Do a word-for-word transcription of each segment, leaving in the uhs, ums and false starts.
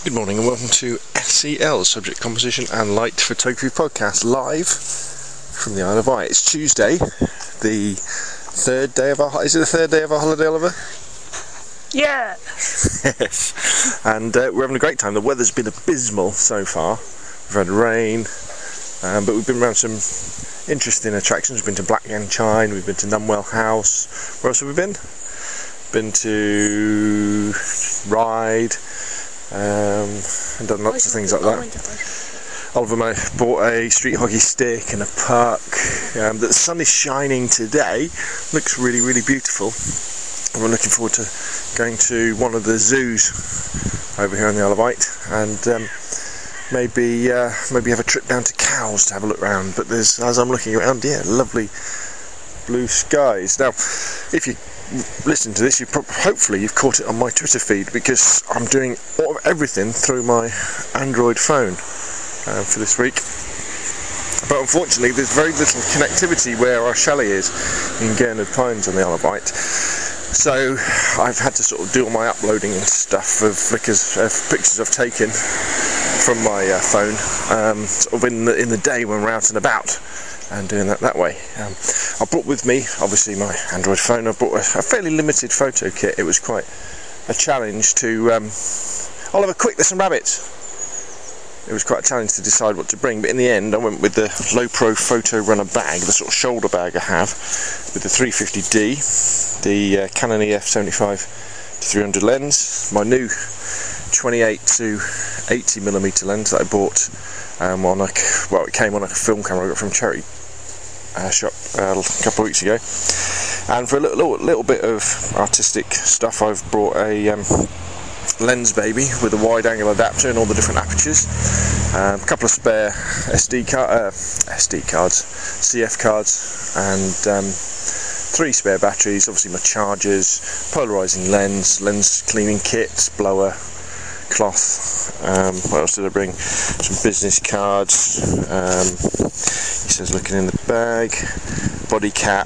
Good morning and welcome to S E L, Subject Composition and Light Photography Podcast, live from the Isle of Wight. It's Tuesday, the third day of our... Is it the third day of our holiday, Oliver? Yeah! Yes. And uh, we're having a great time. The weather's been abysmal so far. We've had rain, um, but we've been around some interesting attractions. We've been to Blackgang Chine, we've been to Numwell House. Where else have we been? Been to Ryde. Um, and done lots of things like that. Oliver and I bought a street hockey stick and a puck. Um, the sun is shining today, looks really really beautiful, and we're looking forward to going to one of the zoos over here on the Isle of Wight, and um, maybe uh, maybe have a trip down to Cowes to have a look round. But there's, as I'm looking around, yeah, lovely blue skies. Now, if you listen to this, you pro- hopefully you've caught it on my Twitter feed, because I'm doing all, everything through my Android phone uh, for this week. But unfortunately there's very little connectivity where our chalet is in Gernard Pines on the Isle of Wight, so I've had to sort of do all my uploading and stuff of Flickrs, of pictures I've taken from my uh, phone um, sort of in the, in the day when we're out and about, and doing that that way. Um, I brought with me, obviously, my Android phone. I brought a, a fairly limited photo kit. It was quite a challenge to... Um, Oliver, quick, there's some rabbits! It was quite a challenge to decide what to bring, but in the end I went with the Lowepro Photo Runner bag, the sort of shoulder bag I have, with the three fifty D, the uh, Canon E F seventy-five to three hundred lens, my new twenty-eight to eighty millimeter lens that I bought um, on a, well, it came on a film camera I got from Cherry uh, shop uh, a couple of weeks ago. And for a little, little, little bit of artistic stuff, I've brought a um, lens baby with a wide angle adapter and all the different apertures, um, a couple of spare S D card, uh, S D cards, C F cards, and um, three spare batteries, obviously my chargers, polarizing lens, lens cleaning kit, blower, cloth. Um, what else did I bring? Some business cards. Um, he says looking in the bag, body cap.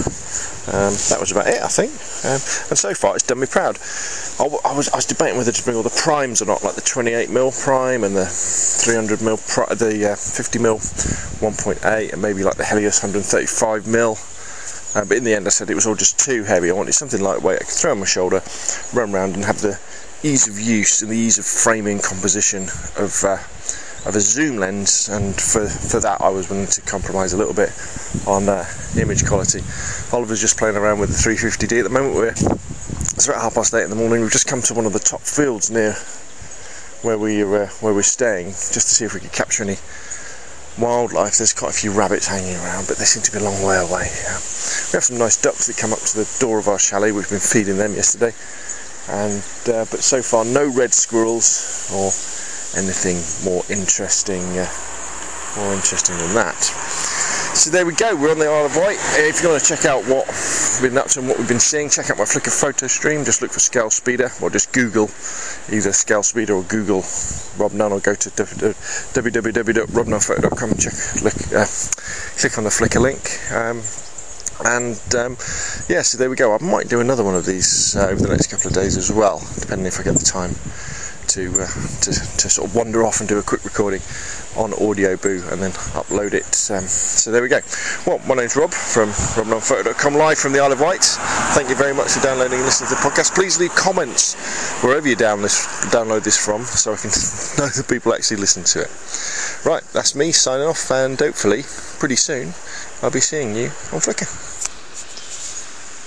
Um, that was about it, I think. Um, and so far, it's done me proud. I, w- I was I was debating whether to bring all the primes or not, like the twenty-eight millimeter prime and the three hundred millimeter, pri- the uh, fifty millimeter one point eight, and maybe like the Helios one thirty-five millimeter. Uh, but in the end, I said it was all just too heavy. I wanted something lightweight I could throw on my shoulder, run around, and have the ease of use and the ease of framing composition of uh, of a zoom lens. And for for that, I was willing to compromise a little bit on uh, image quality. Oliver's just playing around with the three fifty D at the moment. We're it's about half past eight in the morning. We've just come to one of the top fields near where we uh, where we're staying, just to see if we could capture any wildlife. There's quite a few rabbits hanging around, but they seem to be a long way away. Uh, we have some nice ducks that come up to the door of our chalet. We've been feeding them yesterday, and uh, but so far no red squirrels or anything more interesting, uh, more interesting than that. So there we go, we're on the Isle of Wight. If you want to check out what we've been up to and what we've been seeing, check out my Flickr photo stream. Just look for Scale Speeder, or just Google either Scale Speeder or Google Rob Nunn, or go to w w w dot rob nunn photo dot com and check, look, uh, click on the Flickr link. Um, and um, yeah, so there we go. I might do another one of these uh, over the next couple of days as well, depending if I get the time to, uh, to to sort of wander off and do a quick recording on Audio Boo and then upload it. Um, so there we go. Well, my name's Rob from rob nunn photo dot com, live from the Isle of Wight. Thank you very much for downloading and listening to the podcast. Please leave comments wherever you down this, download this from, so I can know that people actually listen to it. Right, that's me signing off, and hopefully pretty soon I'll be seeing you on Flickr.